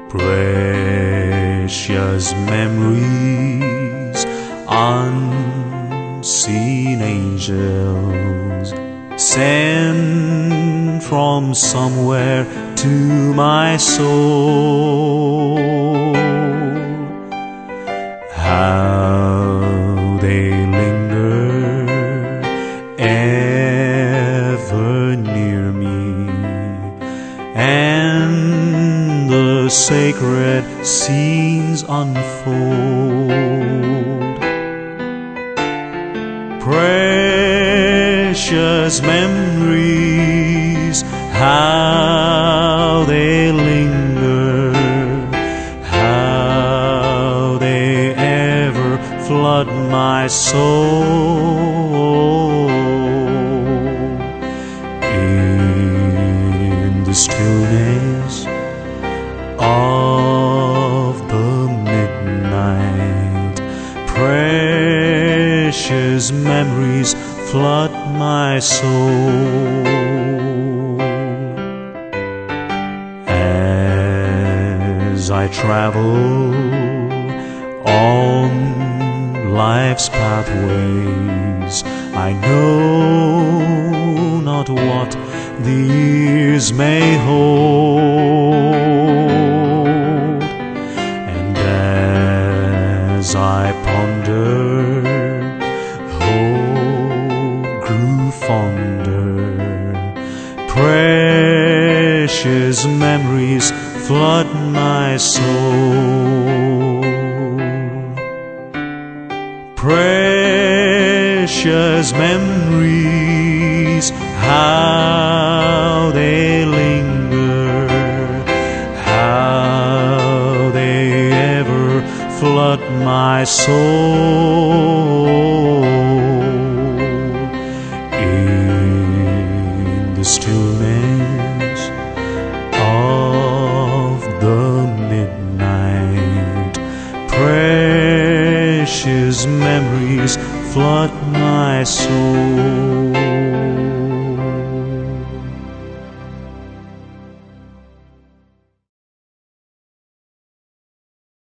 Precious memories, unseen angels sent from somewhere to my soul. How they linger ever near me, and the sacred scenes unfold. Precious memories, how they linger, how they ever flood my soul. In the stillness of the midnight, precious memories flood my soul. As I travel on life's pathways, I know not what the years may hold. And as I ponder, hope grew fonder. Precious memories flood my soul. Precious memories, how they linger, how they ever flood my soul. In the stillness of the midnight, precious memories flood my soul.